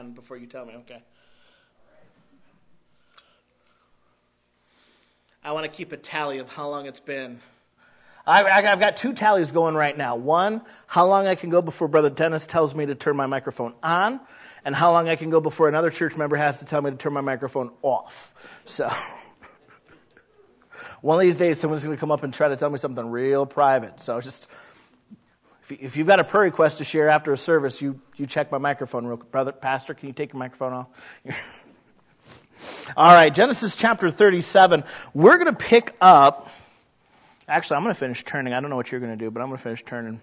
on before you tell me, okay? I want to keep a tally of how long it's been. I've got 2 tallies going right now. One, how long I can go before Brother Dennis tells me to turn my microphone on, and how long I can go before another church member has to tell me to turn my microphone off. So, one of these days someone's going to come up and try to tell me something real private. So just, if you've got a prayer request to share after a service, you check my microphone real quick. Brother, Pastor, can you take your microphone off? All right, Genesis chapter 37. We're going to pick up. Actually, I'm going to finish turning. I don't know what you're going to do, but I'm going to finish turning.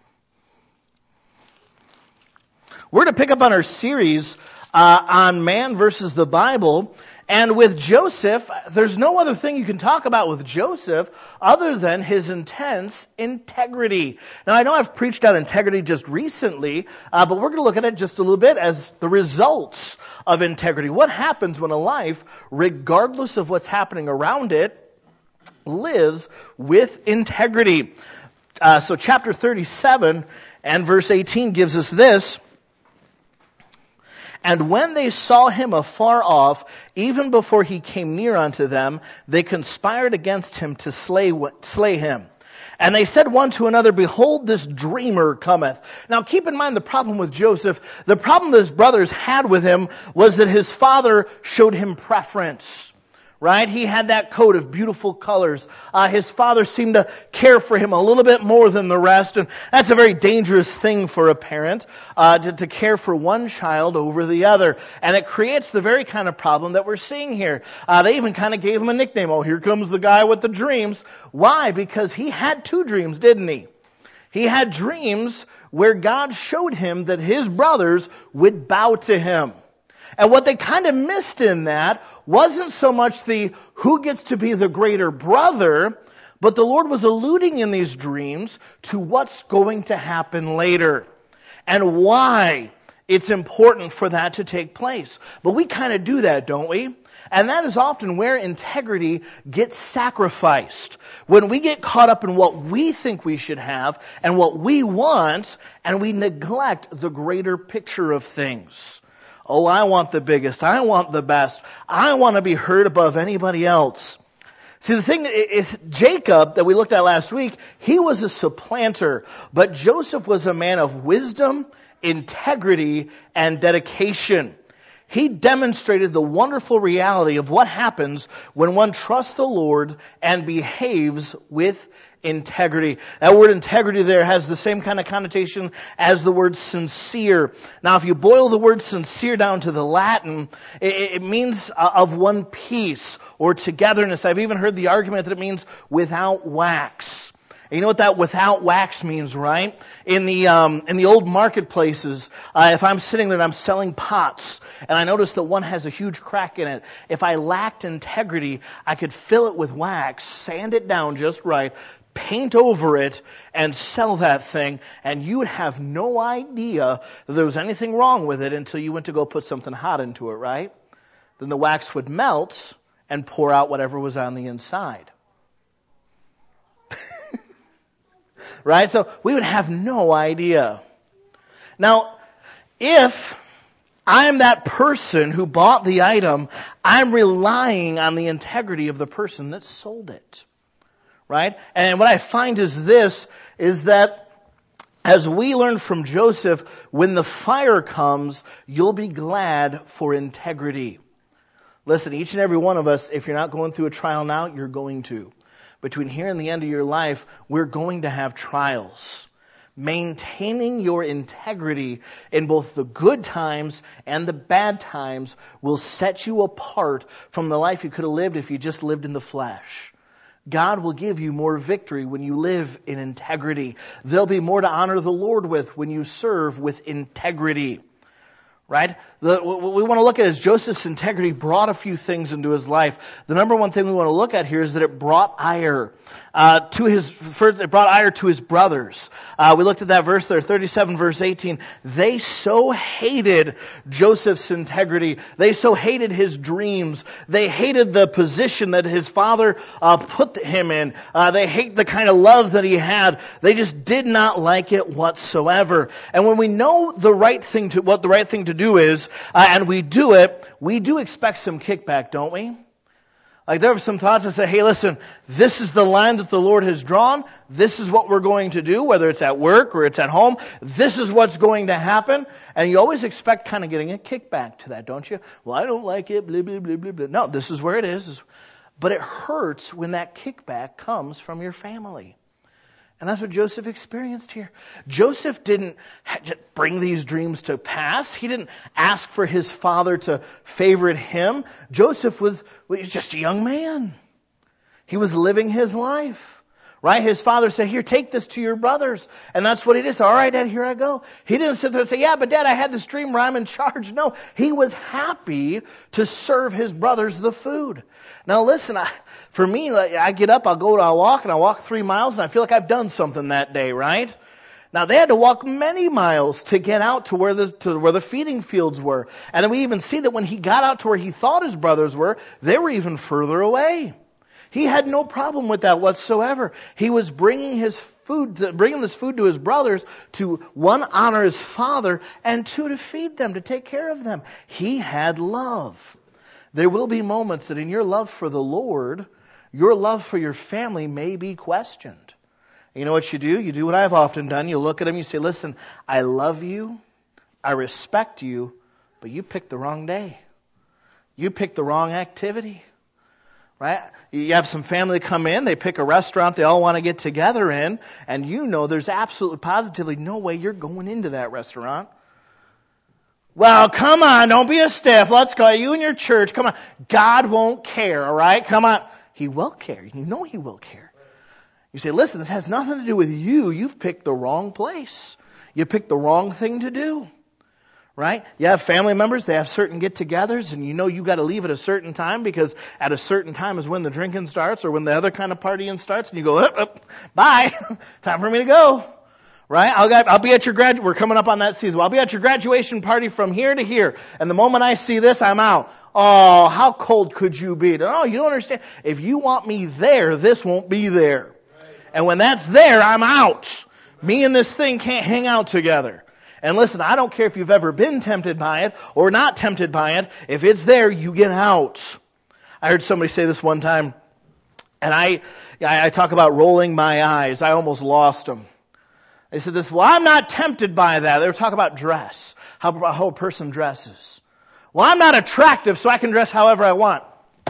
We're going to pick up on our series on man versus the Bible. And with Joseph, there's no other thing you can talk about with Joseph other than his intense integrity. Now, I know I've preached on integrity just recently, but we're going to look at it just a little bit as the results of integrity. What happens when a life, regardless of what's happening around it, lives with integrity? So chapter 37 and verse 18 gives us this. And when they saw him afar off, even before he came near unto them, they conspired against him to slay him. And they said one to another, Behold, this dreamer cometh. Now keep in mind the problem with Joseph. The problem that his brothers had with him was that his father showed him preference. Right? He had that coat of beautiful colors. His father seemed to care for him a little bit more than the rest. And that's a very dangerous thing for a parent, to care for one child over the other. And it creates the very kind of problem that we're seeing here. They even kind of gave him a nickname. Oh, here comes the guy with the dreams. Why? Because he had 2 dreams, didn't he? He had dreams where God showed him that his brothers would bow to him. And what they kind of missed in that wasn't so much the who gets to be the greater brother, but the Lord was alluding in these dreams to what's going to happen later and why it's important for that to take place. But we kind of do that, don't we? And that is often where integrity gets sacrificed. When we get caught up in what we think we should have and what we want, and we neglect the greater picture of things. Oh, I want the biggest. I want the best. I want to be heard above anybody else. See, the thing is, Jacob, that we looked at last week, he was a supplanter. But Joseph was a man of wisdom, integrity, and dedication. He demonstrated the wonderful reality of what happens when one trusts the Lord and behaves with integrity. That word integrity there has the same kind of connotation as the word sincere. Now, if you boil the word sincere down to the Latin, it means of one piece or togetherness. I've even heard the argument that it means without wax. And you know what that without wax means, right? In the old marketplaces, if I'm sitting there and I'm selling pots, and I notice that one has a huge crack in it, if I lacked integrity, I could fill it with wax, sand it down just right, paint over it, and sell that thing, and you would have no idea that there was anything wrong with it until you went to go put something hot into it, right? Then the wax would melt and pour out whatever was on the inside. Right? So we would have no idea. Now, if I'm that person who bought the item, I'm relying on the integrity of the person that sold it. Right? And what I find is that as we learned from Joseph, when the fire comes, you'll be glad for integrity. Listen, each and every one of us, if you're not going through a trial now, you're going to. Between here and the end of your life, we're going to have trials. Maintaining your integrity in both the good times and the bad times will set you apart from the life you could have lived if you just lived in the flesh. God will give you more victory when you live in integrity. There'll be more to honor the Lord with when you serve with integrity. Right? What we want to look at is Joseph's integrity brought a few things into his life. The number one thing we want to look at here is that it brought ire it brought ire to his brothers. We looked at that verse there, 37 verse 18. They so hated Joseph's integrity. They so hated his dreams. They hated the position that his father put him in. They hate the kind of love that he had. They just did not like it whatsoever. And when we know what the right thing to do is, and we do it, we do expect some kickback, don't we? Like there are some thoughts that say, hey, listen, this is the line that the Lord has drawn. This is what we're going to do, whether it's at work or it's at home. This is what's going to happen. And you always expect kind of getting a kickback to that, don't you? Well, I don't like it, blah, blah, blah, blah, blah. No, this is where it is. But it hurts when that kickback comes from your family. And that's what Joseph experienced here. Joseph didn't bring these dreams to pass. He didn't ask for his father to favorite him. Joseph was just a young man. He was living his life. Right? His father said, here, take this to your brothers. And that's what he did. So, all right, Dad, here I go. He didn't sit there and say, yeah, but Dad, I had this dream where I'm in charge. No, he was happy to serve his brothers the food. Now listen, for me, I get up, I'll walk 3 miles, and I feel like I've done something that day, right? Now they had to walk many miles to get out to where the feeding fields were. And then we even see that when he got out to where he thought his brothers were, they were even further away. He had no problem with that whatsoever. He was bringing this food to his brothers to, one, honor his father, and two, to feed them, to take care of them. He had love. There will be moments that in your love for the Lord, your love for your family may be questioned. You know what you do? You do what I've often done. You look at them, you say, listen, I love you, I respect you, but you picked the wrong day. You picked the wrong activity. Right? You have some family come in, they pick a restaurant they all want to get together in, and you know there's absolutely positively no way you're going into that restaurant. Well, come on, don't be a stiff. Let's go. You and your church, come on. God won't care, all right? Come on. He will care. You know He will care. You say, listen, this has nothing to do with you. You've picked the wrong place. You picked the wrong thing to do. Right? You have family members, they have certain get-togethers, and you know you got to leave at a certain time because at a certain time is when the drinking starts or when the other kind of partying starts, and you go, bye, time for me to go. Right? I'll be at your we're coming up on that season. Well, I'll be at your graduation party from here to here, and the moment I see this, I'm out. Oh, how cold could you be? No, you don't understand. If you want me there, this won't be there. And when that's there, I'm out. Me and this thing can't hang out together. And listen, I don't care if you've ever been tempted by it or not tempted by it. If it's there, you get out. I heard somebody say this one time, and I talk about rolling my eyes. I almost lost them. They said this, well, I'm not tempted by that. They were talking about dress, how a person dresses. Well, I'm not attractive, so I can dress however I want.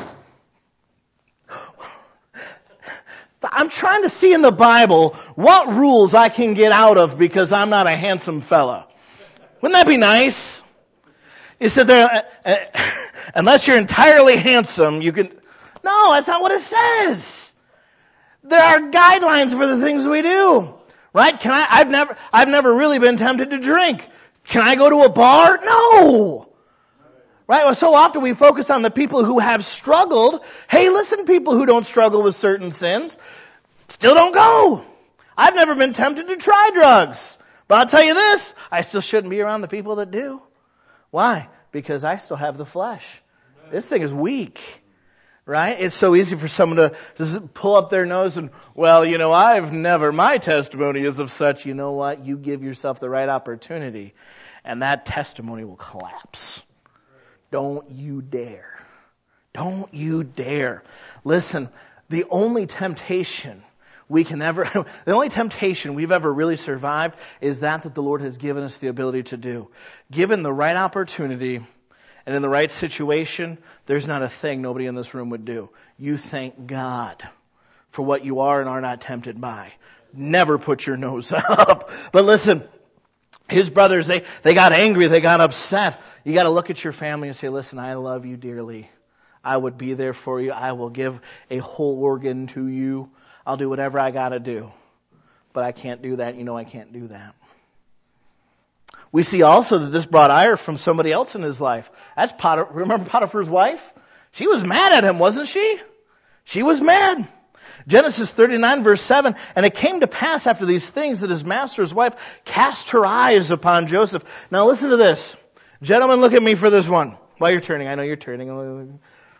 I'm trying to see in the Bible what rules I can get out of because I'm not a handsome fella. Wouldn't that be nice? You said there, unless you're entirely handsome, you can. No, that's not what it says. There are guidelines for the things we do, right? I've never really been tempted to drink. Can I go to a bar? No. Right? Well, so often we focus on the people who have struggled. Hey, listen, people who don't struggle with certain sins, still don't go. I've never been tempted to try drugs. But I'll tell you this, I still shouldn't be around the people that do. Why? Because I still have the flesh. This thing is weak. Right? It's so easy for someone to just pull up their nose and, well, you know, my testimony is of such. You know what? You give yourself the right opportunity, and that testimony will collapse. Don't you dare. Don't you dare. Listen, the only temptation we've ever really survived is that the Lord has given us the ability to do. Given the right opportunity and in the right situation, there's not a thing nobody in this room would do. You thank God for what you are and are not tempted by. Never put your nose up. But listen, his brothers, they got angry, they got upset. You got to look at your family and say, listen, I love you dearly. I would be there for you. I will give a whole organ to you. I'll do whatever I got to do. But I can't do that. You know I can't do that. We see also that this brought ire from somebody else in his life. That's remember Potiphar's wife? She was mad at him, wasn't she? She was mad. Genesis 39 verse 7, and it came to pass after these things that his master's wife cast her eyes upon Joseph. Now listen to this. Gentlemen, look at me for this one. While you're turning, I know you're turning.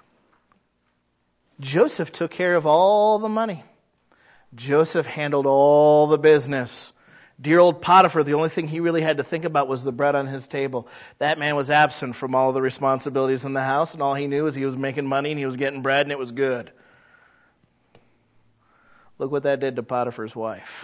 Joseph took care of all the money. Joseph handled all the business. Dear old Potiphar, the only thing he really had to think about was the bread on his table. That man was absent from all the responsibilities in the house, and all he knew is he was making money and he was getting bread and it was good. Look what that did to Potiphar's wife.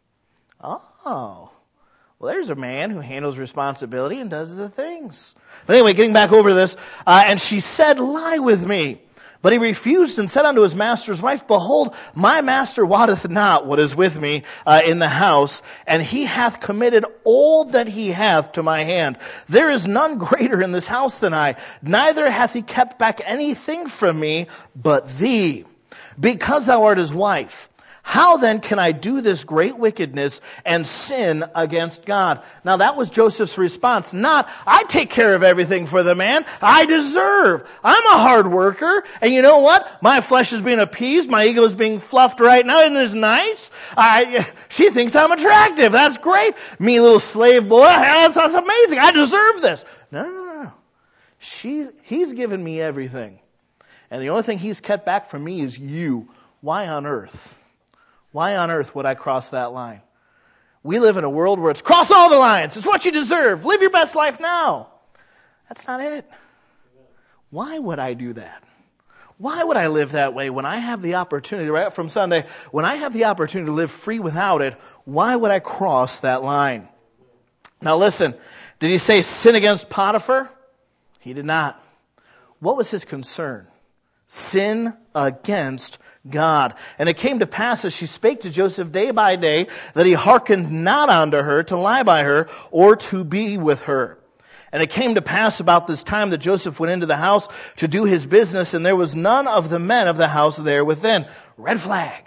Oh, well, there's a man who handles responsibility and does the things. But anyway, getting back over this, and she said, lie with me. But he refused and said unto his master's wife, behold, my master wotteth not what is with me in the house, and he hath committed all that he hath to my hand. There is none greater in this house than I, neither hath he kept back anything from me but thee, because thou art his wife. How then can I do this great wickedness and sin against God? Now that was Joseph's response. Not, I take care of everything for the man. I deserve. I'm a hard worker. And you know what? My flesh is being appeased. My ego is being fluffed right now. Isn't this nice? She thinks I'm attractive. That's great. Me, little slave boy. That's amazing. I deserve this. No. He's given me everything. And the only thing he's kept back from me is you. Why on earth? Why on earth would I cross that line? We live in a world where it's cross all the lines. It's what you deserve. Live your best life now. That's not it. Why would I do that? Why would I live that way when I have the opportunity, right from Sunday, when I have the opportunity to live free without it, why would I cross that line? Now listen, did he say sin against Potiphar? He did not. What was his concern? Sin against God. And it came to pass as she spake to Joseph day by day that he hearkened not unto her to lie by her or to be with her. And it came to pass about this time that Joseph went into the house to do his business, and there was none of the men of the house there within. Red flag.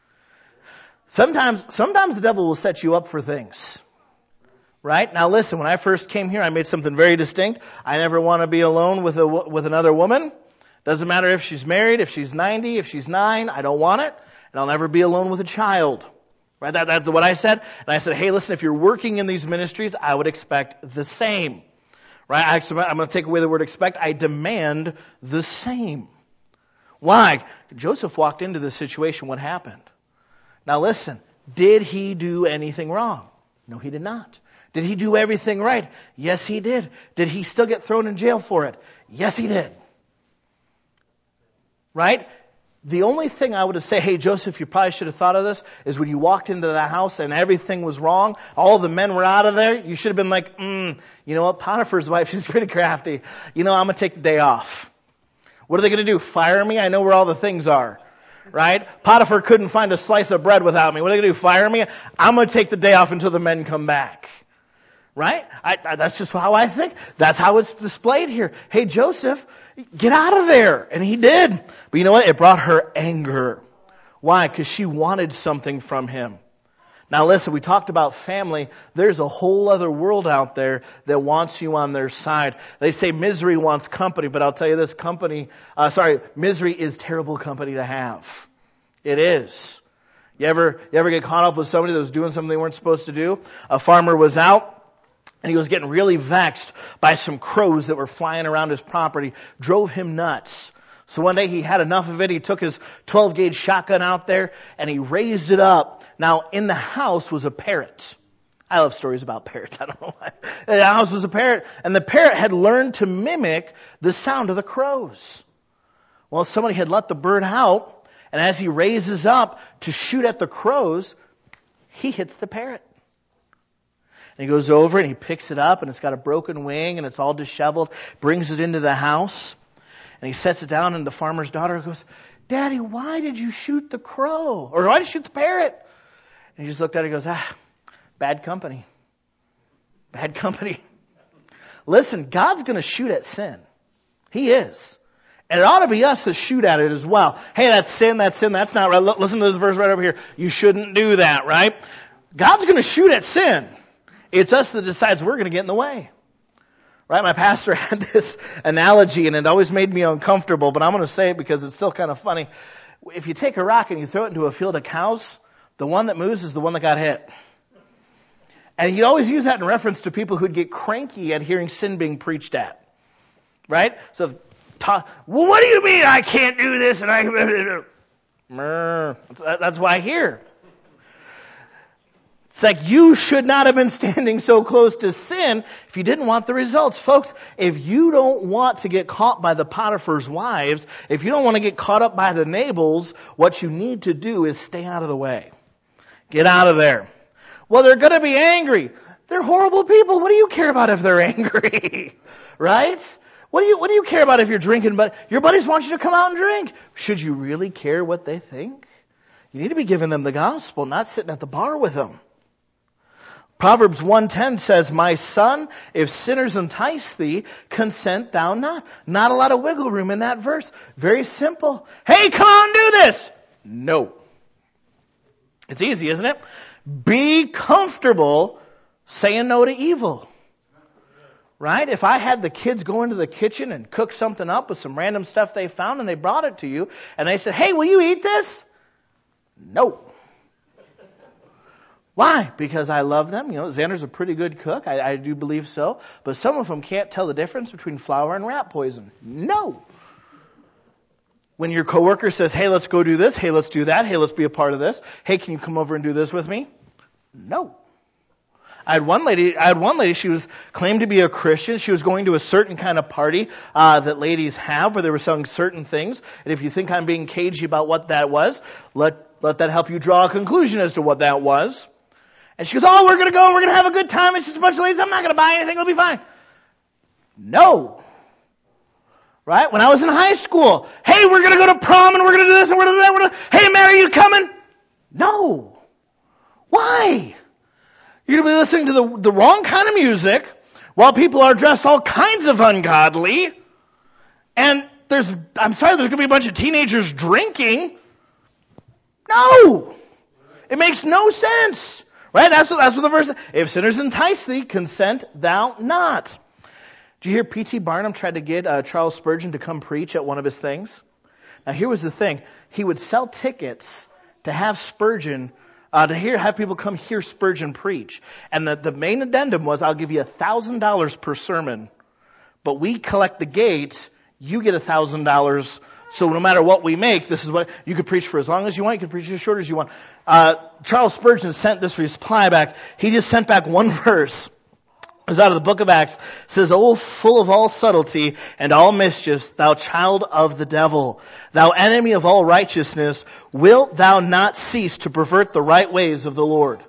Sometimes the devil will set you up for things. Right? Now listen, when I first came here, I made something very distinct. I never want to be alone with another woman. Doesn't matter if she's married, if she's 90, if she's 9, I don't want it. And I'll never be alone with a child. Right? That's what I said. And I said, hey, listen, if you're working in these ministries, I would expect the same. Right? Actually, I'm going to take away the word expect. I demand the same. Why? Joseph walked into this situation. What happened? Now listen, did he do anything wrong? No, he did not. Did he do everything right? Yes, he did. Did he still get thrown in jail for it? Yes, he did. Right? The only thing I would have said, hey, Joseph, you probably should have thought of this, is when you walked into the house and everything was wrong, all the men were out of there, you should have been like, you know what, Potiphar's wife, she's pretty crafty. I'm going to take the day off. What are they going to do? Fire me? I know where all the things are. Right? Potiphar couldn't find a slice of bread without me. What are they going to do? Fire me? I'm going to take the day off until the men come back. Right? That's just how I think. That's how it's displayed here. Hey, Joseph, get out of there. And he did. But you know what? It brought her anger. Why? Because she wanted something from him. Now listen, we talked about family. There's a whole other world out there that wants you on their side. They say misery wants company, but I'll tell you this, misery is terrible company to have. It is. You ever get caught up with somebody that was doing something they weren't supposed to do? A farmer was out, and he was getting really vexed by some crows that were flying around his property, drove him nuts. So one day he had enough of it. He took his 12-gauge shotgun out there and he raised it up. Now in the house was a parrot. I love stories about parrots. I don't know why. The house was a parrot, and the parrot had learned to mimic the sound of the crows. Well, somebody had let the bird out, and as he raises up to shoot at the crows, he hits the parrot. And he goes over and he picks it up, and it's got a broken wing and it's all disheveled, brings it into the house, and he sets it down, and the farmer's daughter goes, Daddy, why did you shoot the crow? Or why did you shoot the parrot? And he just looked at it and goes, bad company. Bad company. Listen, God's going to shoot at sin. He is. And it ought to be us that shoot at it as well. Hey, that's sin, that's not right. Listen to this verse right over here. You shouldn't do that, right? God's going to shoot at sin. It's us that decides we're going to get in the way. Right? My pastor had this analogy, and it always made me uncomfortable, but I'm going to say it because it's still kind of funny. If you take a rock and you throw it into a field of cows, the one that moves is the one that got hit. And he'd always use that in reference to people who'd get cranky at hearing sin being preached at. Right? So, well, what do you mean I can't do this? And that's why I hear. It's like you should not have been standing so close to sin if you didn't want the results. Folks, if you don't want to get caught by the Potiphar's wives, if you don't want to get caught up by the Nabals, what you need to do is stay out of the way. Get out of there. Well, they're going to be angry. They're horrible people. What do you care about if they're angry? Right? What do you care about if you're drinking, but your buddies want you to come out and drink? Should you really care what they think? You need to be giving them the gospel, not sitting at the bar with them. Proverbs 1:10 says, "My son, if sinners entice thee, consent thou not." Not a lot of wiggle room in that verse. Very simple. Hey, come on, do this. No. It's easy, isn't it? Be comfortable saying no to evil. Right? If I had the kids go into the kitchen and cook something up with some random stuff they found and they brought it to you and they said, "Hey, will you eat this?" No. Why? Because I love them. You know, Xander's a pretty good cook. I do believe so. But some of them can't tell the difference between flour and rat poison. No. When your coworker says, "Hey, let's go do this. Hey, let's do that. Hey, let's be a part of this. Hey, can you come over and do this with me?" No. I had one lady, she was claimed to be a Christian. She was going to a certain kind of party that ladies have where they were selling certain things. And if you think I'm being cagey about what that was, let that help you draw a conclusion as to what that was. And she goes, "Oh, we're going to go. We're going to have a good time. It's just a bunch of ladies. I'm not going to buy anything. It'll be fine." No. Right? When I was in high school, "Hey, we're going to go to prom and we're going to do this and we're going to do that. Hey, Mary, are you coming?" No. Why? You're going to be listening to the wrong kind of music while people are dressed all kinds of ungodly. And there's going to be a bunch of teenagers drinking. No. It makes no sense. Right? That's what the verse says. "If sinners entice thee, consent thou not." Did you hear P.T. Barnum tried to get Charles Spurgeon to come preach at one of his things? Now here was the thing. He would sell tickets to have Spurgeon, have people come hear Spurgeon preach. And the main addendum was, "I'll give you $1,000 per sermon, but we collect the gate, you get $1,000. So no matter what we make, this is what you could preach for as long as you want. You can preach as short as you want." Charles Spurgeon sent this reply back. He just sent back one verse. It was out of the book of Acts. It says, "O full of all subtlety and all mischiefs, thou child of the devil, thou enemy of all righteousness, wilt thou not cease to pervert the right ways of the Lord?"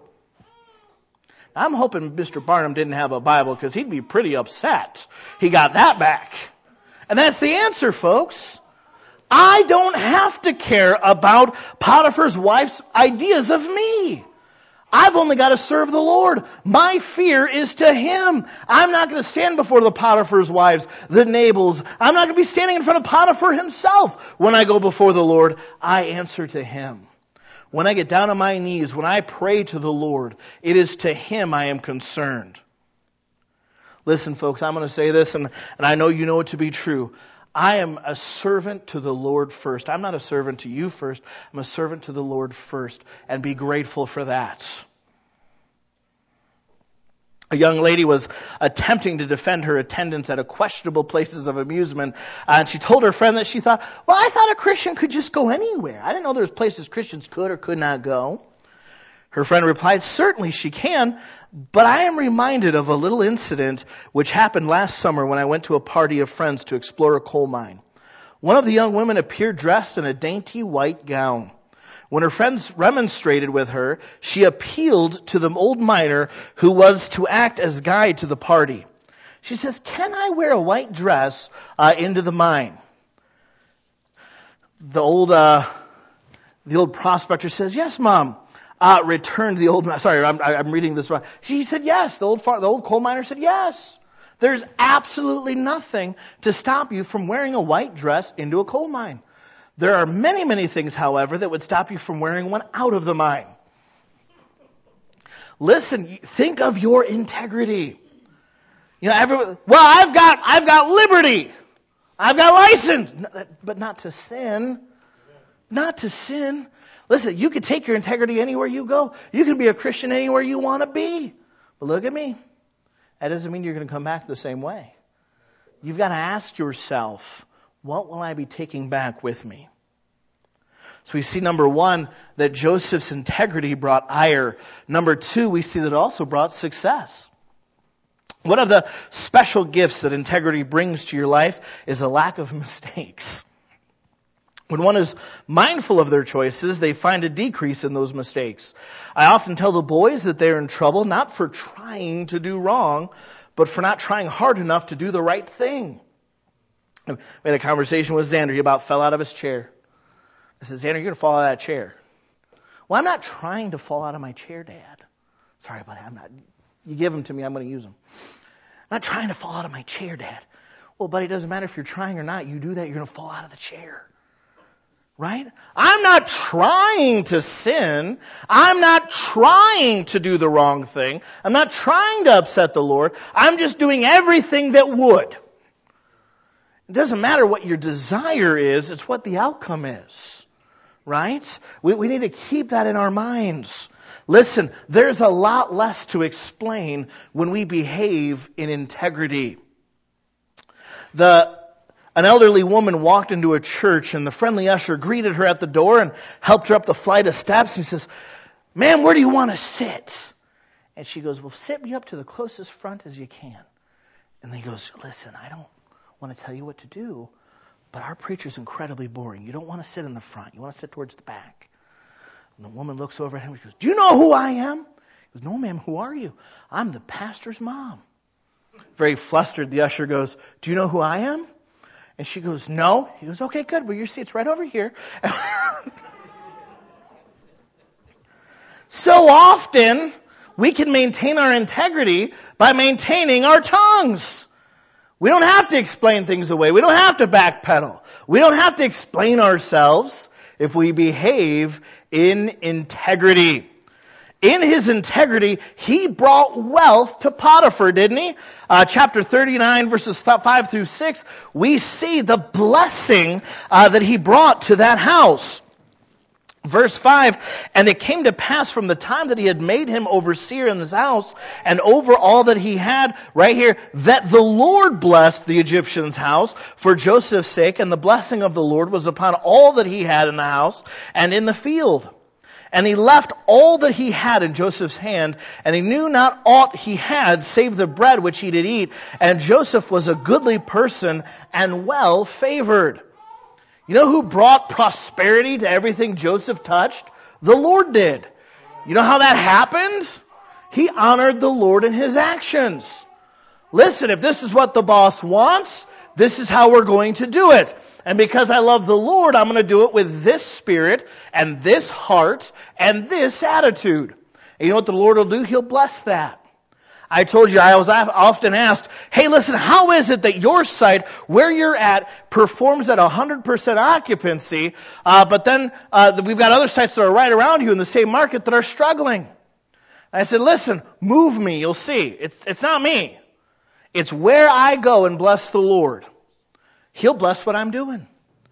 I'm hoping Mr. Barnum didn't have a Bible because he'd be pretty upset. He got that back. And that's the answer, folks. I don't have to care about Potiphar's wife's ideas of me. I've only got to serve the Lord. My fear is to Him. I'm not going to stand before the Potiphar's wives, the Nabals. I'm not going to be standing in front of Potiphar himself when I go before the Lord. I answer to Him. When I get down on my knees, when I pray to the Lord, it is to Him I am concerned. Listen, folks, I'm going to say this, and I know you know it to be true. I am a servant to the Lord first. I'm not a servant to you first. I'm a servant to the Lord first. And be grateful for that. A young lady was attempting to defend her attendance at a questionable places of amusement. And she told her friend that she thought, "Well, I thought a Christian could just go anywhere. I didn't know there was places Christians could or could not go." Her friend replied, "Certainly she can, but I am reminded of a little incident which happened last summer when I went to a party of friends to explore a coal mine. One of the young women appeared dressed in a dainty white gown. When her friends remonstrated with her, she appealed to the old miner who was to act as guide to the party. She says, 'Can I wear a white dress into the mine?' The old prospector says, 'Yes, Mom.' Returned the old man. Sorry, I'm reading this wrong. She said yes. The old coal miner said yes. There's absolutely nothing to stop you from wearing a white dress into a coal mine. There are many, many things, however, that would stop you from wearing one out of the mine. Listen, think of your integrity. You know, I've got liberty. I've got license, but not to sin. Not to sin. Listen, you can take your integrity anywhere you go. You can be a Christian anywhere you want to be. But look at me. That doesn't mean you're going to come back the same way. You've got to ask yourself, what will I be taking back with me? So we see, number one, that Joseph's integrity brought ire. Number two, we see that it also brought success. One of the special gifts that integrity brings to your life is a lack of mistakes. When one is mindful of their choices, they find a decrease in those mistakes. I often tell the boys that they're in trouble not for trying to do wrong, but for not trying hard enough to do the right thing. We had a conversation with Xander. He about fell out of his chair. I said, Xander, you're going to fall out of that chair. Well, I'm not trying to fall out of my chair, Dad. Sorry, buddy, I'm not. You give them to me, I'm going to use them. I'm not trying to fall out of my chair, Dad. Well, buddy, it doesn't matter if you're trying or not. You do that, you're going to fall out of the chair. Right? I'm not trying to sin. I'm not trying to do the wrong thing. I'm not trying to upset the Lord. I'm just doing everything that would. It doesn't matter what your desire is. It's what the outcome is. Right? We need to keep that in our minds. Listen, there's a lot less to explain when we behave in integrity. An elderly woman walked into a church, and the friendly usher greeted her at the door and helped her up the flight of steps. He says, "Ma'am, where do you want to sit?" And she goes, "Well, sit me up to the closest front as you can." And he goes, "Listen, I don't want to tell you what to do, but our preacher's incredibly boring. You don't want to sit in the front. You want to sit towards the back." And the woman looks over at him and goes, "Do you know who I am?" He goes, "No, ma'am, who are you?" "I'm the pastor's mom." Very flustered, the usher goes, "Do you know who I am?" And she goes, "No." He goes, "Okay, good. Well, your seat's right over here." So often, we can maintain our integrity by maintaining our tongues. We don't have to explain things away. We don't have to backpedal. We don't have to explain ourselves if we behave in integrity. In his integrity, he brought wealth to Potiphar, didn't he? Chapter 39, verses 5 through 6, we see the blessing that he brought to that house. Verse 5, "And it came to pass from the time that he had made him overseer in his house and over all that he had," right here, "that the Lord blessed the Egyptian's house for Joseph's sake, and the blessing of the Lord was upon all that he had in the house and in the field. And he left all that he had in Joseph's hand, and he knew not aught he had save the bread which he did eat. And Joseph was a goodly person and well favored." You know who brought prosperity to everything Joseph touched? The Lord did. You know how that happened? He honored the Lord in his actions. Listen, if this is what the boss wants, this is how we're going to do it. And because I love the Lord, I'm going to do it with this spirit and this heart and this attitude. And you know what the Lord will do? He'll bless that. I told you, I was often asked, "Hey, listen, how is it that your site, where you're at, performs at 100% occupancy, but then we've got other sites that are right around you in the same market that are struggling?" I said, "Listen, move me, you'll see. It's not me. It's where I go and bless the Lord. He'll bless what I'm doing."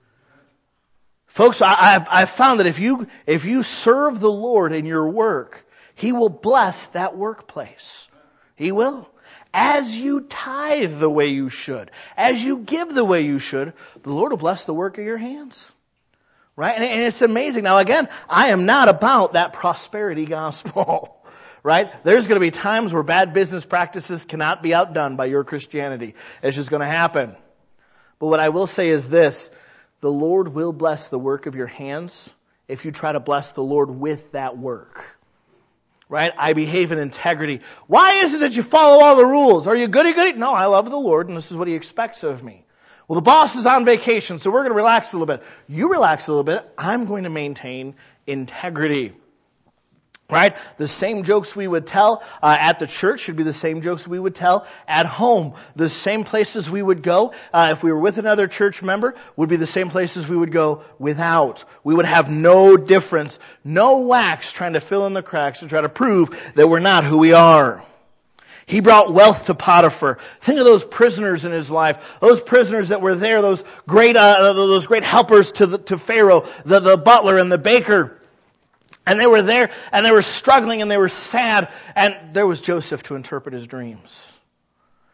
Folks, I've found that if you serve the Lord in your work, He will bless that workplace. He will. As you tithe the way you should, as you give the way you should, the Lord will bless the work of your hands. Right? And it's amazing. Now again, I am not about that prosperity gospel. Right? There's going to be times where bad business practices cannot be outdone by your Christianity. It's just going to happen. But what I will say is this: the Lord will bless the work of your hands if you try to bless the Lord with that work. Right? I behave in integrity. Why is it that you follow all the rules? Are you goody-goody? No, I love the Lord, and this is what He expects of me. Well, the boss is on vacation, so we're going to relax a little bit. You relax a little bit. I'm going to maintain integrity. Right? The same jokes we would tell at the church should be the same jokes we would tell at home. The same places we would go if we were with another church member would be the same places we would go without. We would have no difference, no wax trying to fill in the cracks and try to prove that we're not who we are. He brought wealth to Potiphar. Think of those prisoners in his life. Those prisoners that were there, those great helpers to Pharaoh, the butler and the baker. And they were there, and they were struggling, and they were sad, and there was Joseph to interpret his dreams.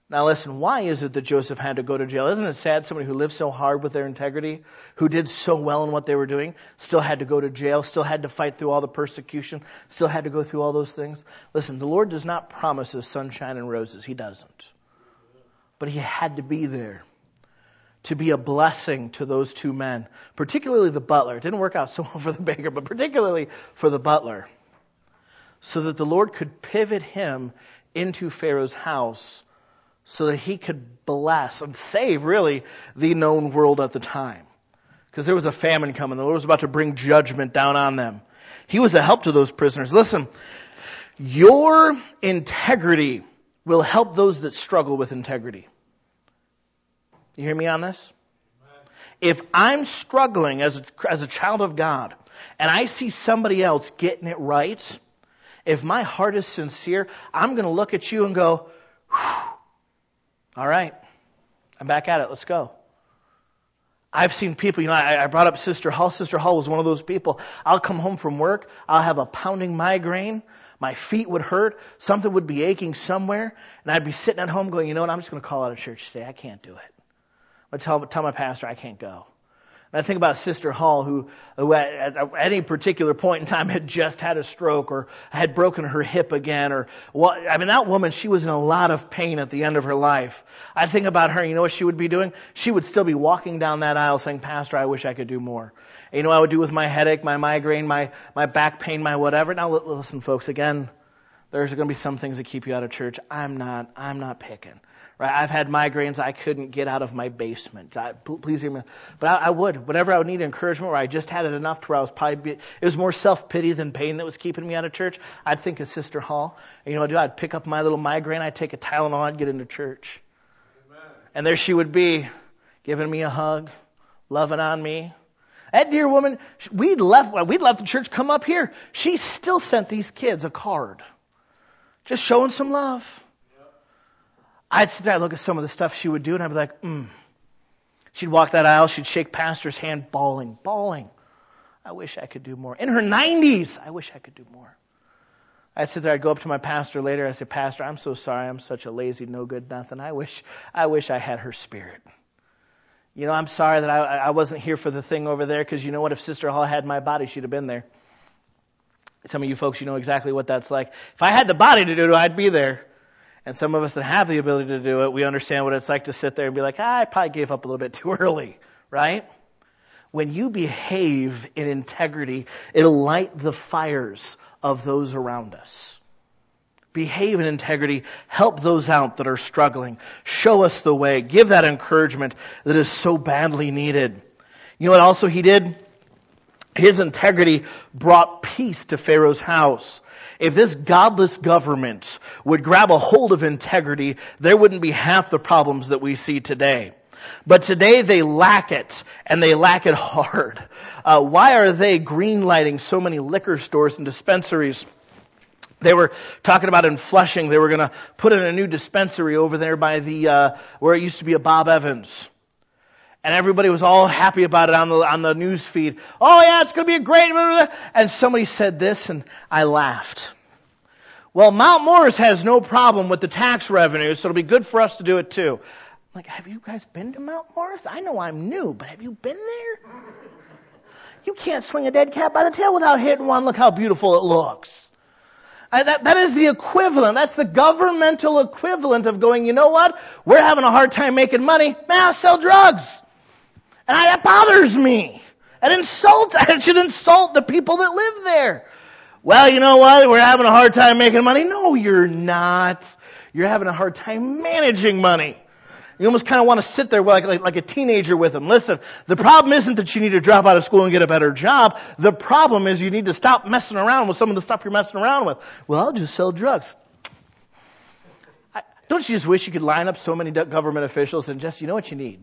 Now listen, why is it that Joseph had to go to jail? Isn't it sad somebody who lived so hard with their integrity, who did so well in what they were doing, still had to go to jail, still had to fight through all the persecution, still had to go through all those things? Listen, the Lord does not promise us sunshine and roses. He doesn't. But he had to be there to be a blessing to those two men, particularly the butler. It didn't work out so well for the baker, but particularly for the butler, so that the Lord could pivot him into Pharaoh's house so that he could bless and save, really, the known world at the time. Because there was a famine coming. The Lord was about to bring judgment down on them. He was a help to those prisoners. Listen, your integrity will help those that struggle with integrity. You hear me on this? If I'm struggling as a child of God, and I see somebody else getting it right, if my heart is sincere, I'm going to look at you and go, all right, I'm back at it. Let's go. I've seen people, I brought up Sister Hall. Sister Hall was one of those people. I'll come home from work. I'll have a pounding migraine. My feet would hurt. Something would be aching somewhere. And I'd be sitting at home going, you know what? I'm just going to call out of church today. I can't do it. I tell my pastor I can't go. And I think about Sister Hall, who at any particular point in time had just had a stroke or had broken her hip again. That woman, she was in a lot of pain at the end of her life. I think about her, you know what she would be doing? She would still be walking down that aisle saying, Pastor, I wish I could do more. And you know what I would do with my headache, my migraine, my back pain, my whatever? Now listen, folks, again, there's going to be some things that keep you out of church. I'm not picking. Right? I've had migraines I couldn't get out of my basement. Please hear me. But I would. Whenever I would need encouragement, where I just had it enough to where I was it was more self-pity than pain that was keeping me out of church, I'd think of Sister Hall. And you know what I'd do? I'd pick up my little migraine, I'd take a Tylenol, I'd get into church. Amen. And there she would be, giving me a hug, loving on me. That dear woman, we'd left the church, come up here. She still sent these kids a card. Just showing some love. I'd sit there, I'd look at some of the stuff she would do, and I'd be like, She'd walk that aisle, she'd shake Pastor's hand, bawling. I wish I could do more. In her 90s, I wish I could do more. I'd sit there, I'd go up to my pastor later, I'd say, Pastor, I'm so sorry, I'm such a lazy, no good, nothing. I wish I had her spirit. You know, I'm sorry that I wasn't here for the thing over there, because you know what, if Sister Hall had my body, she'd have been there. Some of you folks, you know exactly what that's like. If I had the body to do it, I'd be there. And some of us that have the ability to do it, we understand what it's like to sit there and be like, I probably gave up a little bit too early, right? When you behave in integrity, it'll light the fires of those around us. Behave in integrity, help those out that are struggling, show us the way, give that encouragement that is so badly needed. You know what also he did? His integrity brought peace to Pharaoh's house. If this godless government would grab a hold of integrity, there wouldn't be half the problems that we see today. But today they lack it, and they lack it hard. Why are they green-lighting so many liquor stores and dispensaries? They were talking about in Flushing, they were going to put in a new dispensary over there by the where it used to be a Bob Evans. And everybody was all happy about it on the news feed. Oh yeah, it's going to be a great... And somebody said this, and I laughed. Well, Mount Morris has no problem with the tax revenue, so it'll be good for us to do it too. I'm like, have you guys been to Mount Morris? I know I'm new, but have you been there? You can't swing a dead cat by the tail without hitting one. Look how beautiful it looks. That is the equivalent. That's the governmental equivalent of going, you know what? We're having a hard time making money. Man, I'll sell drugs. And that bothers me. It should insult the people that live there. Well, you know what? We're having a hard time making money. No, you're not. You're having a hard time managing money. You almost kind of want to sit there like a teenager with them. Listen, the problem isn't that you need to drop out of school and get a better job. The problem is you need to stop messing around with some of the stuff you're messing around with. Well, I'll just sell drugs. Don't you just wish you could line up so many government officials and just, you know what you need?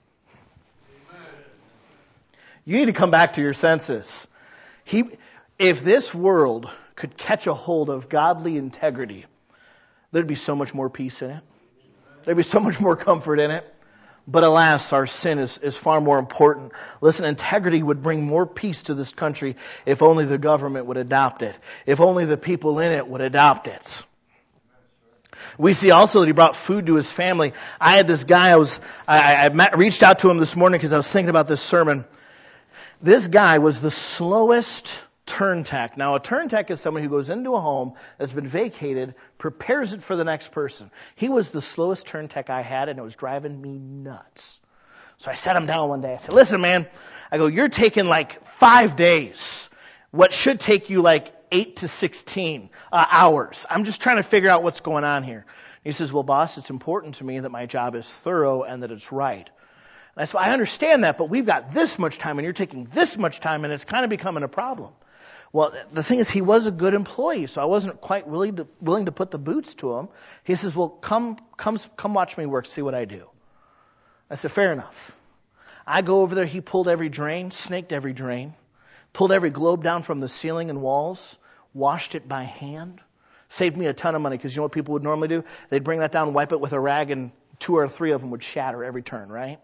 You need to come back to your senses. If this world could catch a hold of godly integrity, there'd be so much more peace in it. There'd be so much more comfort in it. But alas, our sin is far more important. Listen, integrity would bring more peace to this country if only the government would adopt it. If only the people in it would adopt it. We see also that he brought food to his family. I had this guy, reached out to him this morning because I was thinking about this sermon. This guy was the slowest turn tech. Now, a turn tech is someone who goes into a home that's been vacated, prepares it for the next person. He was the slowest turn tech I had, and it was driving me nuts. So I sat him down one day. I said, listen, man, I go, you're taking like 5 days. What should take you like 8 to 16 hours. I'm just trying to figure out what's going on here. He says, well, boss, it's important to me that my job is thorough and that it's right. And I said, I understand that, but we've got this much time and you're taking this much time and it's kind of becoming a problem. Well, the thing is, he was a good employee, so I wasn't quite willing to put the boots to him. He says, well, come watch me work, see what I do. I said, fair enough. I go over there, he pulled every drain, snaked every drain, pulled every globe down from the ceiling and walls, washed it by hand. Saved me a ton of money, because you know what people would normally do? They'd bring that down, wipe it with a rag, and 2 or 3 of them would shatter every turn, right?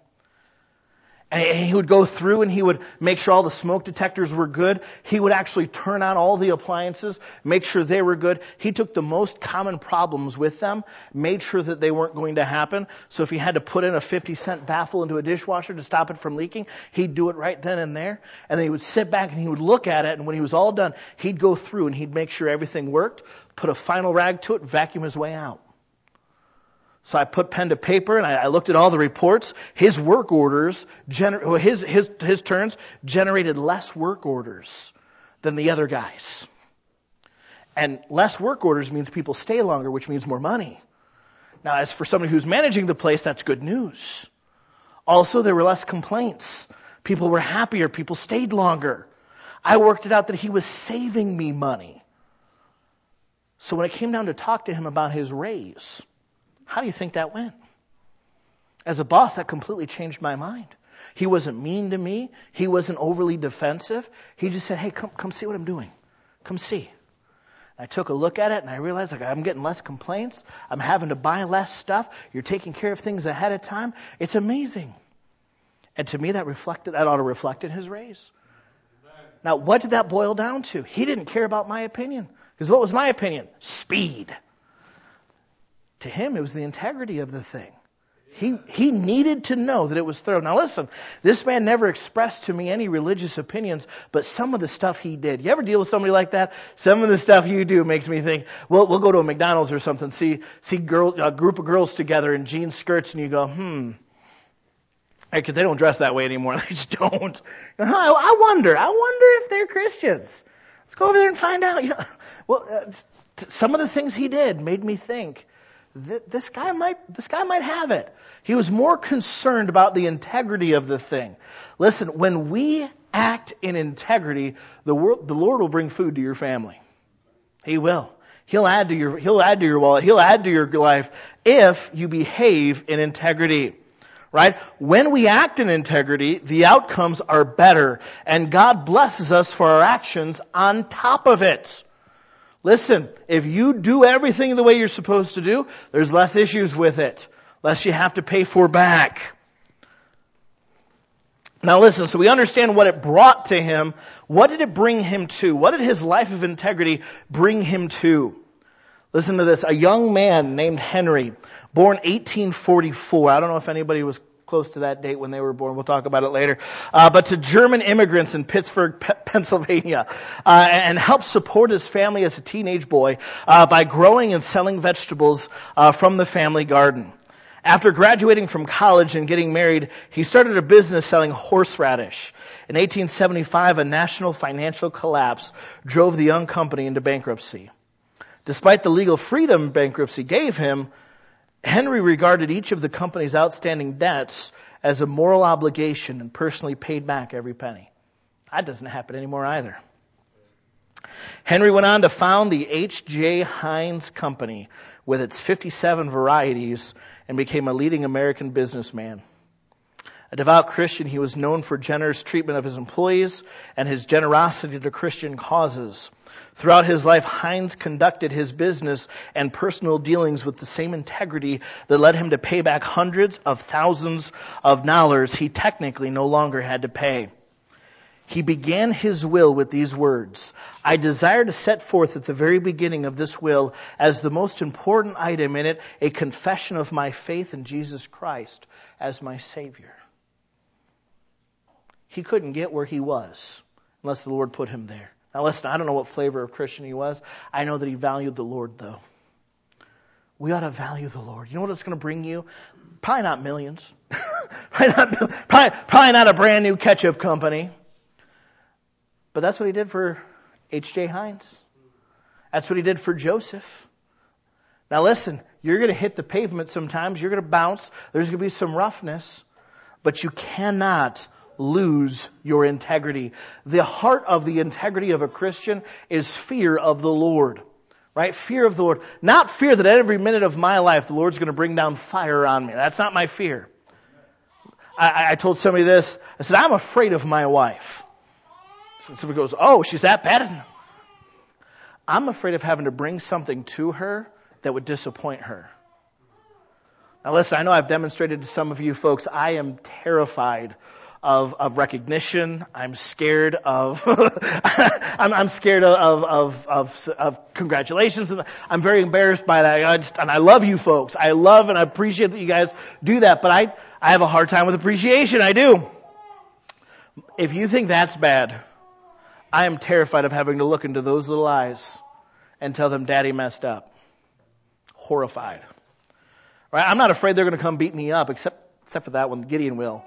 And he would go through and he would make sure all the smoke detectors were good. He would actually turn on all the appliances, make sure they were good. He took the most common problems with them, made sure that they weren't going to happen. So if he had to put in a 50-cent baffle into a dishwasher to stop it from leaking, he'd do it right then and there. And then he would sit back and he would look at it, and when he was all done, he'd go through and he'd make sure everything worked, put a final rag to it, vacuum his way out. So I put pen to paper and I looked at all the reports. His work orders, his turns generated less work orders than the other guys. And less work orders means people stay longer, which means more money. Now, as for somebody who's managing the place, that's good news. Also, there were less complaints. People were happier. People stayed longer. I worked it out that he was saving me money. So when it came down to talk to him about his raise, how do you think that went? As a boss, that completely changed my mind. He wasn't mean to me. He wasn't overly defensive. He just said, hey, come see what I'm doing. Come see. I took a look at it and I realized I'm getting less complaints. I'm having to buy less stuff. You're taking care of things ahead of time. It's amazing. And to me, that ought to reflect in his raise. Now, what did that boil down to? He didn't care about my opinion. Because what was my opinion? Speed. To him, it was the integrity of the thing. He needed to know that it was thorough. Now listen, this man never expressed to me any religious opinions, but some of the stuff he did. You ever deal with somebody like that? Some of the stuff you do makes me think, we'll go to a McDonald's or something, see a group of girls together in jean skirts, and you go, because they don't dress that way anymore. They just don't. I wonder if they're Christians. Let's go over there and find out. Some of the things he did made me think, this guy might have it. He was more concerned about the integrity of the thing. Listen, when we act in integrity, the Lord will bring food to your family. He will. He'll add to your wallet. He'll add to your life if you behave in integrity. Right? When we act in integrity, the outcomes are better, and God blesses us for our actions on top of it. Listen, if you do everything the way you're supposed to do, there's less issues with it, less you have to pay for back. Now listen, so we understand what it brought to him. What did it bring him to? What did his life of integrity bring him to? Listen to this. A young man named Henry, born 1844. I don't know if anybody was close to that date when they were born. We'll talk about it later. But to German immigrants in Pittsburgh, Pennsylvania, and helped support his family as a teenage boy by growing and selling vegetables from the family garden. After graduating from college and getting married, he started a business selling horseradish. In 1875, a national financial collapse drove the young company into bankruptcy. Despite the legal freedom bankruptcy gave him, Henry regarded each of the company's outstanding debts as a moral obligation and personally paid back every penny. That doesn't happen anymore either. Henry went on to found the H.J. Heinz Company with its 57 varieties and became a leading American businessman. A devout Christian, he was known for generous treatment of his employees and his generosity to Christian causes. Throughout his life, Heinz conducted his business and personal dealings with the same integrity that led him to pay back hundreds of thousands of dollars he technically no longer had to pay. He began his will with these words, I desire to set forth at the very beginning of this will as the most important item in it, a confession of my faith in Jesus Christ as my Savior. He couldn't get where he was unless the Lord put him there. Now listen, I don't know what flavor of Christian he was. I know that he valued the Lord though. We ought to value the Lord. You know what it's going to bring you? Probably not millions. probably not a brand new ketchup company. But that's what he did for H.J. Hines. That's what he did for Joseph. Now listen, you're going to hit the pavement sometimes. You're going to bounce. There's going to be some roughness. But you cannot lose your integrity. The heart of the integrity of a Christian is fear of the Lord. Right? Fear of the Lord. Not fear that every minute of my life the Lord's going to bring down fire on me. That's not my fear. I told somebody this. I said, I'm afraid of my wife. And somebody goes, oh, she's that bad? I'm afraid of having to bring something to her that would disappoint her. Now listen, I know I've demonstrated to some of you folks, I am terrified of recognition. I'm scared of, I'm scared of congratulations. I'm very embarrassed by that. And I love you folks. I love and I appreciate that you guys do that, but I have a hard time with appreciation. I do. If you think that's bad, I am terrified of having to look into those little eyes and tell them Daddy messed up. Horrified. Right? I'm not afraid they're going to come beat me up, except for that one, Gideon will.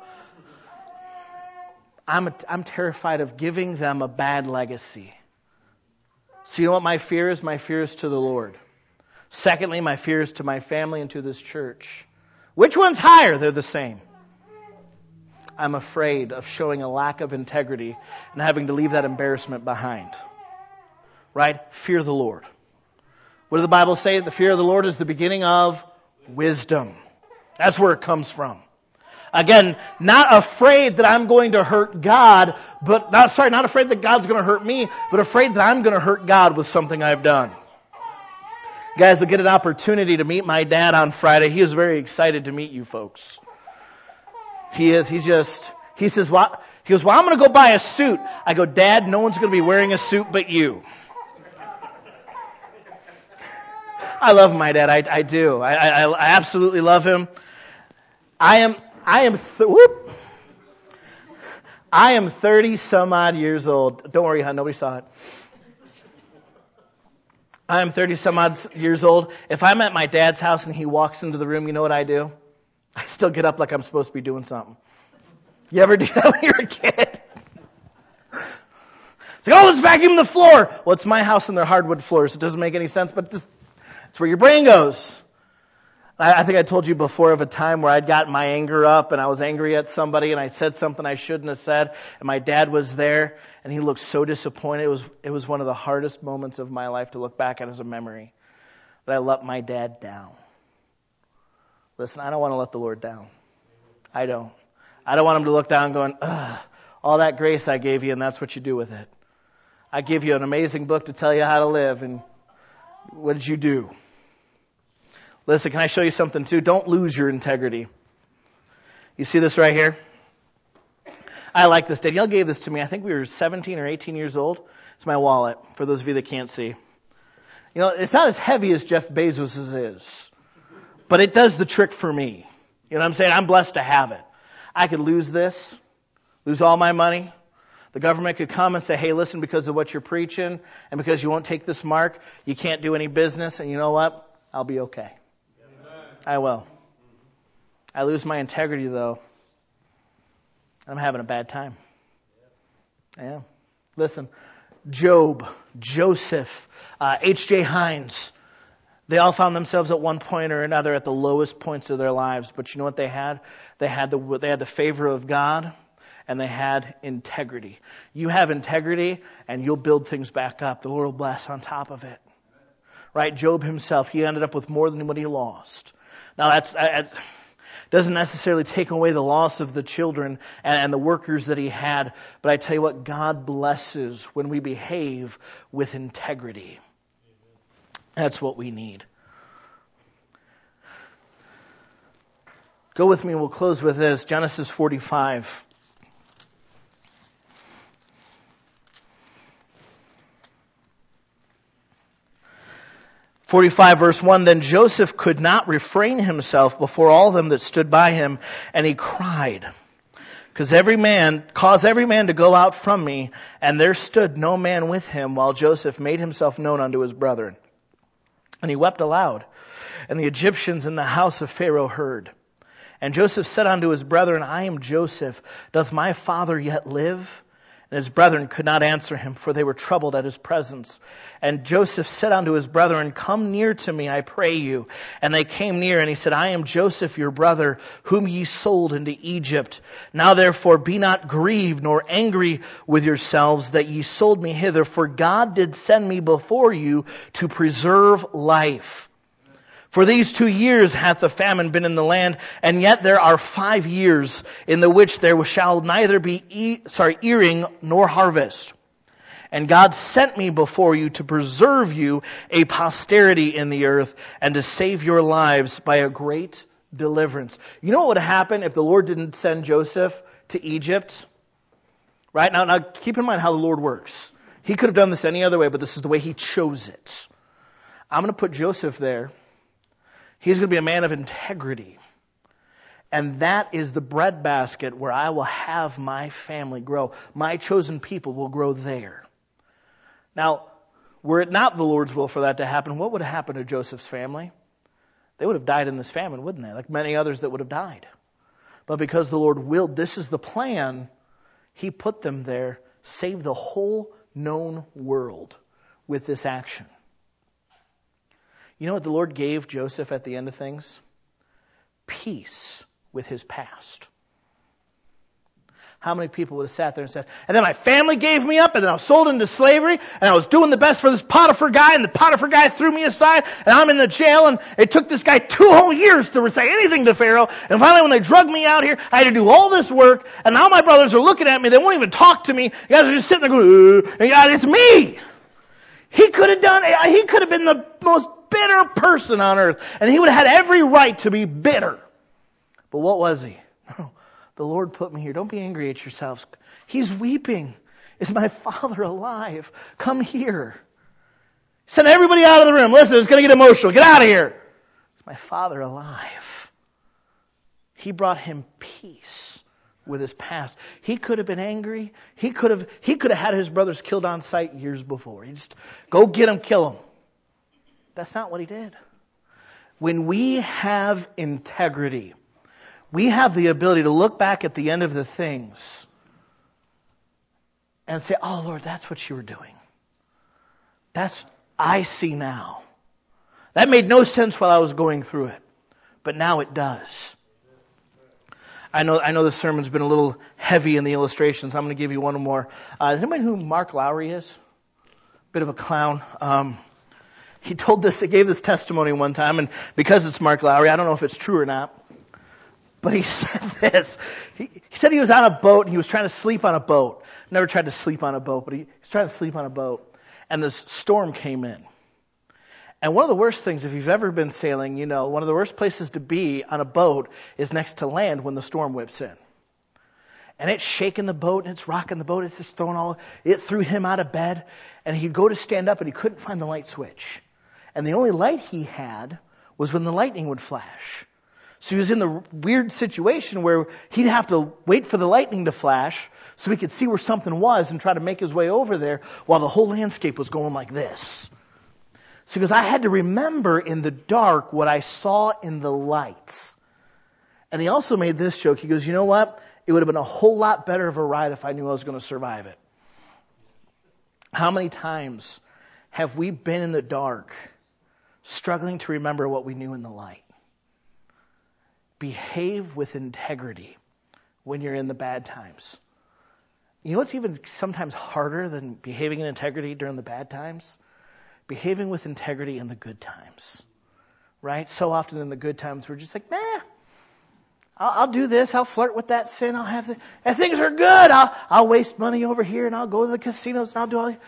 I'm terrified of giving them a bad legacy. So you know what my fear is? My fear is to the Lord. Secondly, my fear is to my family and to this church. Which one's higher? They're the same. I'm afraid of showing a lack of integrity and having to leave that embarrassment behind. Right? Fear the Lord. What does the Bible say? The fear of the Lord is the beginning of wisdom. That's where it comes from. Again, not afraid that I'm going to hurt God, but not afraid that God's going to hurt me, but afraid that I'm going to hurt God with something I've done. Guys, will get an opportunity to meet my dad on Friday. He is very excited to meet you folks. He is. He says, well, he goes, well, I'm going to go buy a suit. I go, Dad, no one's going to be wearing a suit but you. I love my dad. I do. I absolutely love him. I am 30 some odd years old. Don't worry, hon, nobody saw it. I am 30 some odd years old. If I'm at my dad's house and he walks into the room, you know what I do? I still get up like I'm supposed to be doing something. You ever do that when you're a kid? It's like, oh, let's vacuum the floor. Well, it's my house and they're hardwood floors. It doesn't make any sense, but it's where your brain goes. I think I told you before of a time where I'd gotten my anger up and I was angry at somebody and I said something I shouldn't have said and my dad was there and he looked so disappointed. It was one of the hardest moments of my life to look back at as a memory. That I let my dad down. Listen, I don't want to let the Lord down. I don't. I don't want him to look down going, ugh, all that grace I gave you and that's what you do with it. I give you an amazing book to tell you how to live and what did you do? Listen, can I show you something too? Don't lose your integrity. You see this right here? I like this. Danielle gave this to me. I think we were 17 or 18 years old. It's my wallet, for those of you that can't see. You know, it's not as heavy as Jeff Bezos's is, but it does the trick for me. You know what I'm saying? I'm blessed to have it. I could lose this, lose all my money. The government could come and say, hey, listen, because of what you're preaching and because you won't take this mark, you can't do any business. And you know what? I'll be okay. I will. I lose my integrity, though. I'm having a bad time. I am. Listen, Job, Joseph, H.J. Hines, they all found themselves at one point or another at the lowest points of their lives. But you know what they had? They had the favor of God, and they had integrity. You have integrity, and you'll build things back up. The Lord will bless on top of it. Right? Job himself, he ended up with more than what he lost. Now that doesn't necessarily take away the loss of the children and the workers that he had, but I tell you what, God blesses when we behave with integrity. That's what we need. Go with me and we'll close with this. Genesis 45. 45 verse 1, then Joseph could not refrain himself before all them that stood by him, and he cried, cause every man to go out from me, and there stood no man with him, while Joseph made himself known unto his brethren. And he wept aloud, and the Egyptians in the house of Pharaoh heard. And Joseph said unto his brethren, I am Joseph, doth my father yet live? And his brethren could not answer him, for they were troubled at his presence. And Joseph said unto his brethren, come near to me, I pray you. And they came near, and he said, I am Joseph your brother, whom ye sold into Egypt. Now therefore be not grieved, nor angry with yourselves, that ye sold me hither, for God did send me before you to preserve life. For these 2 years hath the famine been in the land, and yet there are 5 years in the which there shall neither be earing nor harvest. And God sent me before you to preserve you a posterity in the earth, and to save your lives by a great deliverance. You know what would have happened if the Lord didn't send Joseph to Egypt? Right? Now keep in mind how the Lord works. He could have done this any other way, but this is the way He chose it. I'm going to put Joseph there. He's going to be a man of integrity. And that is the breadbasket where I will have my family grow. My chosen people will grow there. Now, were it not the Lord's will for that to happen, what would have happened to Joseph's family? They would have died in this famine, wouldn't they? Like many others that would have died. But because the Lord willed, this is the plan, He put them there, save the whole known world with this action. You know what the Lord gave Joseph at the end of things? Peace with his past. How many people would have sat there and said, and then my family gave me up, and then I was sold into slavery, and I was doing the best for this Potiphar guy, and the Potiphar guy threw me aside, and I'm in the jail, and it took this guy 2 whole years to say anything to Pharaoh, and finally when they drugged me out here, I had to do all this work, and now my brothers are looking at me, they won't even talk to me, you guys are just sitting there going, and God, it's me! He could have been the most bitter person on earth, and he would have had every right to be bitter. But what was he? No, the Lord put me here. Don't be angry at yourselves. He's weeping. Is my Father alive? Come here. Send everybody out of the room. Listen, it's going to get emotional. Get out of here. Is my Father alive? He brought him peace with his past. He could have been angry. He could have had his brothers killed on sight years before. He just go get them, kill them. That's not what he did. When we have integrity, we have the ability to look back at the end of the things and say, oh Lord, that's what you were doing. I see now. That made no sense while I was going through it, but now it does. I know the sermon's been a little heavy in the illustrations. I'm going to give you one more. Does anybody know who Mark Lowry is? Bit of a clown. He gave this testimony one time, and because it's Mark Lowry, I don't know if it's true or not, but he said this. He said he was on a boat, and he was trying to sleep on a boat. Never tried to sleep on a boat, but he's trying to sleep on a boat, and this storm came in. And one of the worst things, if you've ever been sailing, you know, one of the worst places to be on a boat is next to land when the storm whips in. And it's shaking the boat, and it's rocking the boat, it's just it threw him out of bed, and he'd go to stand up, and he couldn't find the light switch. And the only light he had was when the lightning would flash. So he was in the weird situation where he'd have to wait for the lightning to flash so he could see where something was and try to make his way over there while the whole landscape was going like this. So he goes, I had to remember in the dark what I saw in the lights. And he also made this joke. He goes, you know what? It would have been a whole lot better of a ride if I knew I was going to survive it. How many times have we been in the dark struggling to remember what we knew in the light? Behave with integrity when you're in the bad times. You know what's even sometimes harder than behaving in integrity during the bad times? Behaving with integrity in the good times. Right? So often in the good times we're just like, I'll do this, I'll flirt with that sin, and things are good. I'll waste money over here, and I'll go to the casinos, and I'll do all.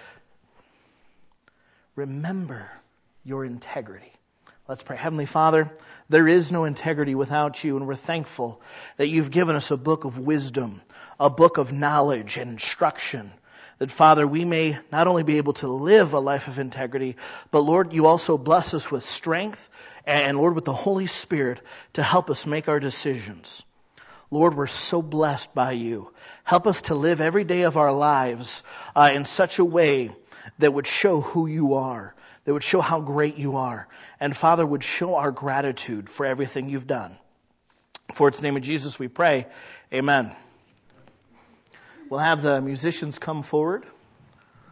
Remember your integrity. Let's pray. Heavenly Father, there is no integrity without you, and we're thankful that you've given us a book of wisdom, a book of knowledge and instruction That, Father, we may not only be able to live a life of integrity, but Lord, you also bless us with strength and Lord, with the Holy Spirit to help us make our decisions. Lord, we're so blessed by you. Help us to live every day of our lives in such a way that would show who you are, that would show how great you are, and Father, would show our gratitude for everything you've done. For it's in the name of Jesus we pray. Amen. We'll have the musicians come forward.